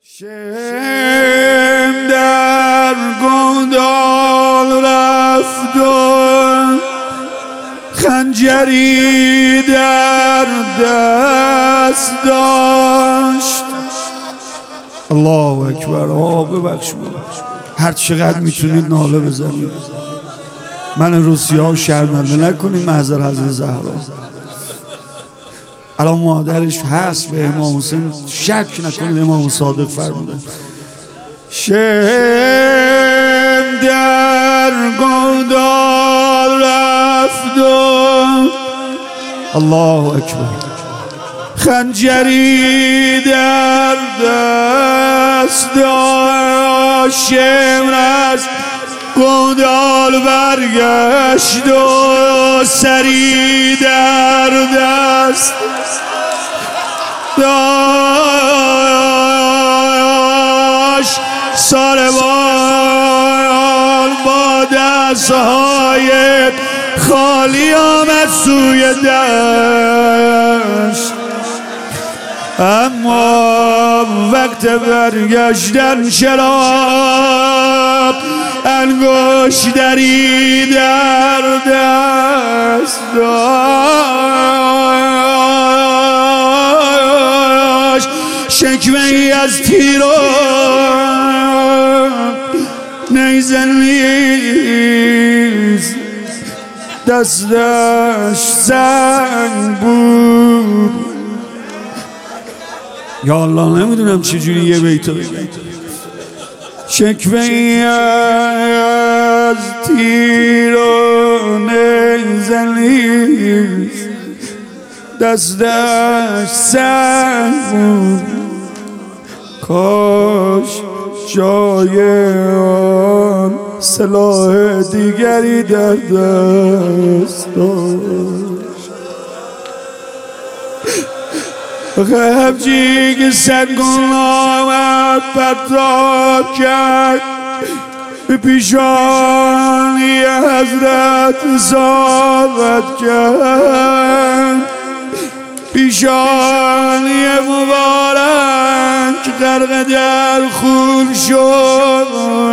شم در گندال رفت و خنجری در دست داشت. الله اکبر. ببخش هر چقدر میتونید ناله بزنید، من روسیه ها شرمنده نکنید. محضر حضرت زهرا الان مادرش هست به امام حسین شک نکنید، امام صادق فرموده شم در گندال رفت و الله اکبر خنجری در دست داشت. شمر از گندال برگشت و سری در دست داشت. ساربان با دستهای خالی آمد سوی دشت، اما وقت برگشتن شراب انگشتری در دست داشت. شکوه‌ای از تیر و نیزه نیز، دستش سنگ بود. یا الله نمیدونم چجوری یه بیتو بگم. شکوه‌ای از تیر و نیزه نیز، دستش سنگ بود. کاش جای آن سلاح دیگری در دست داشت. خبجی که سنگون آمد پرتاب کرد، به پیشانی حضرت صحبت کرد. پیشانی مبارک غرق در خون شد.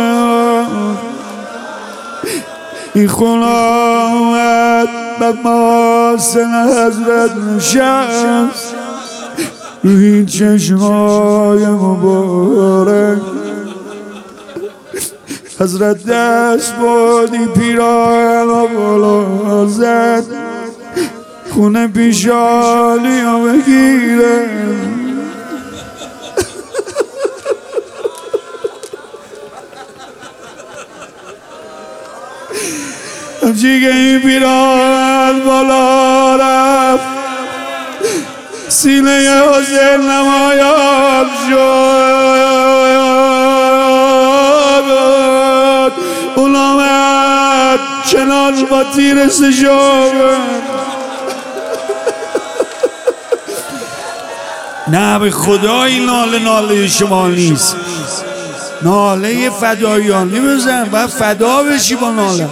این خون آمد به محاسن حضرت نشست، روی چشمای مبارک. حضرت دست بادی پیراهن و بالا زد، خونه پیشانی ها بگیره. همچی که این پیراهن بالا رفت، سینه حسین نمایان شد. اون آمد کنار با تیر سجابه. نه به خدا این ناله شما نیست، ناله فدایانی بزن، باید فدا بشی با ناله.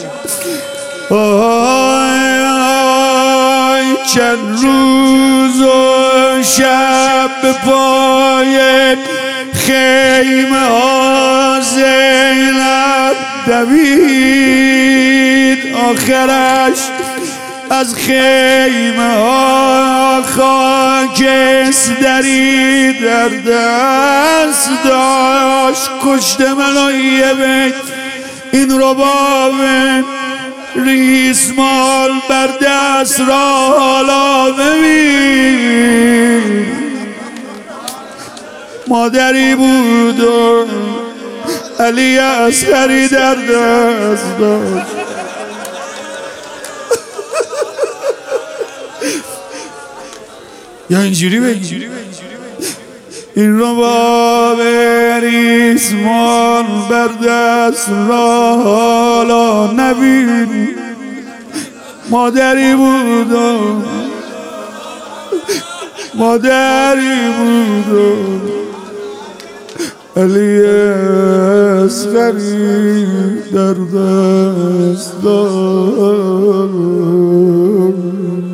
چند روز و شب به پای خیمه ها زینب دوید، آخرش از خیمه ها خاکستری در دست داشت. کشته منو یه بیت این رباب ریسمال بر دست را حالا ببین. مادری بود و علی اصغری در دست داشت. یا اینجوری بگی این رباب ریسمان بر دست را حالا نبین. مادری بود و علی اصغری در دست داشت.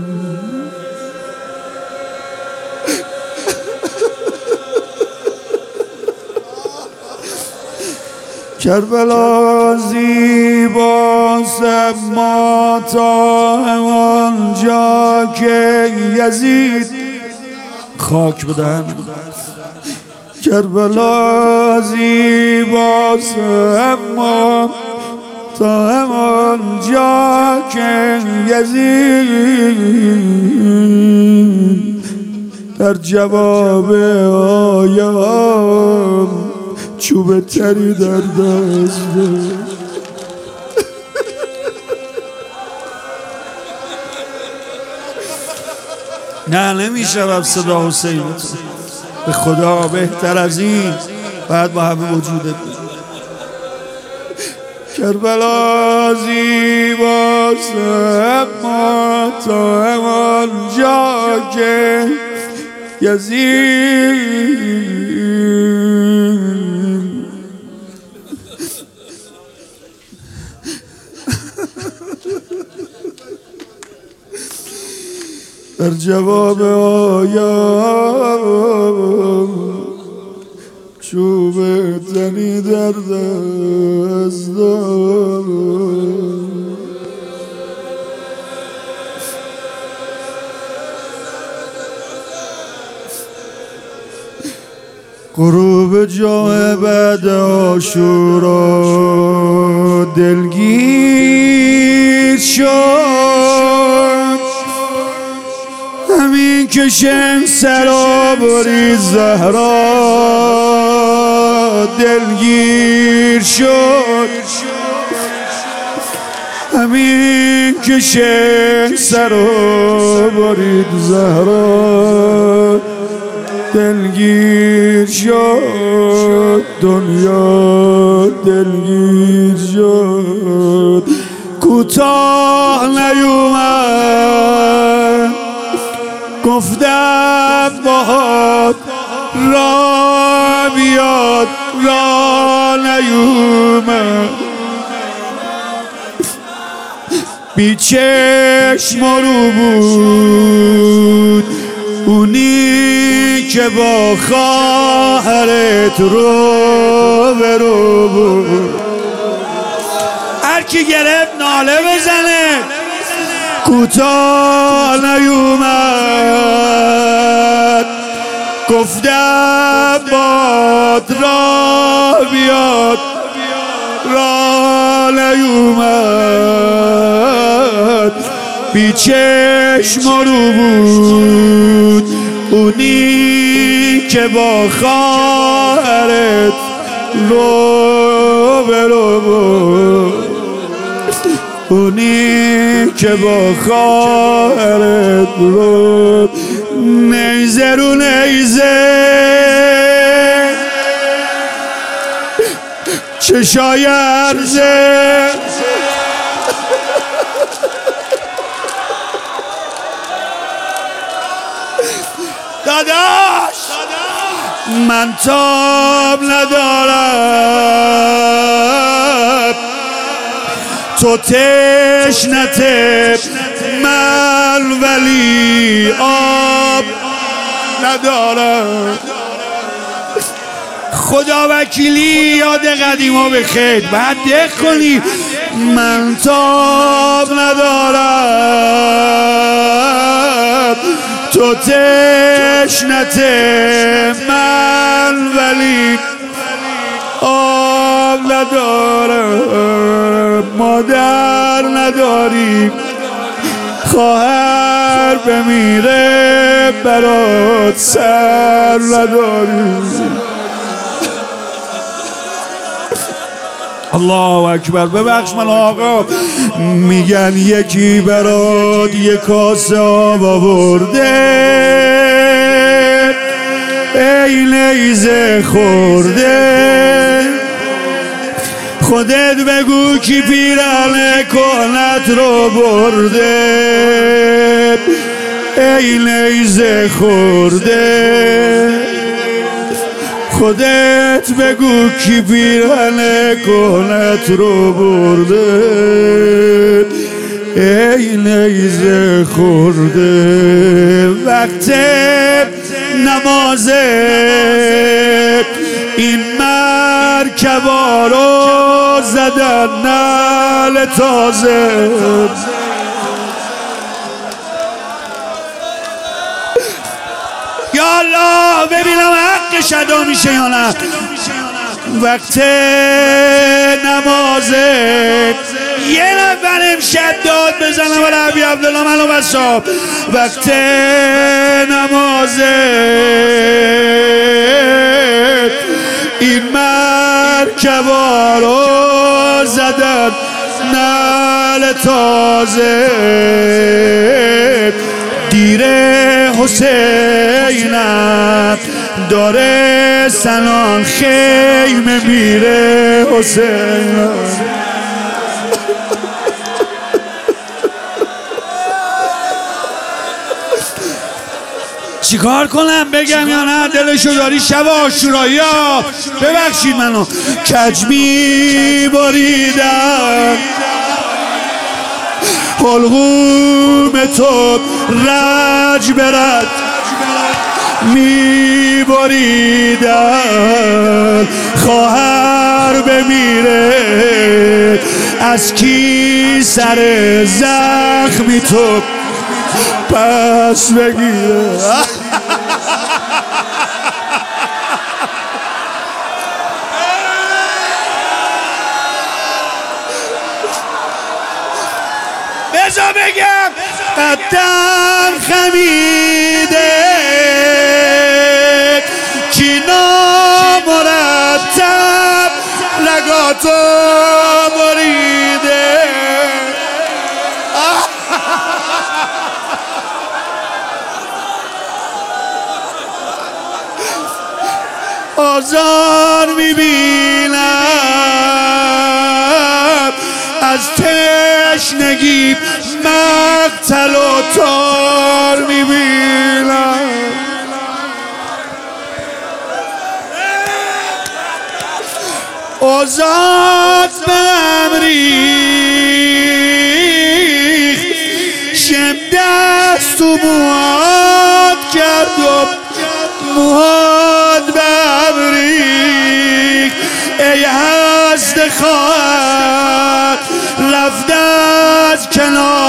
کربلا زیباست اما تا آنجا که یزید خاک بدن. کربلا زیباست اما تا آنجا که یزید در جواب آیم چوب تری در دست نه نمیشه صدا حسین به خدا بهتر از این باید با همه وجودت. کربلا زیباست اما تا آنجا که یزید در جواب آیم چوب تنی در دست دارم. غروب جمعه بعد عاشورا دلگیر شد، همین که شمس سرا برید زهرا دلگیر شد، همین که شمس سرا برید زهرا دلگیر شد، دنیا دلگیر شد. کوتاه نیومد گفتم باهات را بیاد، را نیومد بی چشم رو بود اونی که با خواهرت رو برو بود. هر کی گرفت ناله بزنه. کوتاه نیومد گفتم باد را بیاد، را نیومد بی چشم رو بود اونی که با خواهرت رو برو بود، اونی که با خواهرت رو نیزه رو نیزه چشای عرضه داداش من تاب ندارم تو تشنت من ولی آب ندارم. خدا وکیلی یاد قدیما به خیر بعد دق کنی. من تاب ندارم تو تشنت من ولی آب ندارم. مادر نداری خواهر بمیره برات سر نداری. الله اکبر. ببخش من آقا میگن یکی برات یک کاسه آب آورده ای نیزه خورده، خودت بگو کی پیرهن کهنت رو برده ای نیزه خورده، خودت بگو کی پیرهن کهنت رو برده ای نیزه خورده. وقت نمازه این مرکبا رو زدن نعل تازه. یا الله ببینم حق شدا میشه یا نه. وقت نمازه یه نفر امشب داد بزنم برای عبی عبدالله منو بساب. وقت نمازه این مرکبا رو زدن نعل تازه. دیر حسینم داره سنان خیمه میره حسینم. چیکار کنم بگم یا نه؟ دلشو داری شب عاشورایی ها. ببخشید منو کج میبریدم حلقوم تو رج برد میبریدن. خواهر بمیره از کی سر زخمی تو پس بگیره. بزا بگم قدم خمیده کی نامرتب رگاتو بریده. آزار میبینم از تشنگی مقتل و تار میبینم. آزاد بمریخ شم دست و مواد کرد و مواد بمریخ. ای هست خواهد رفت از کنار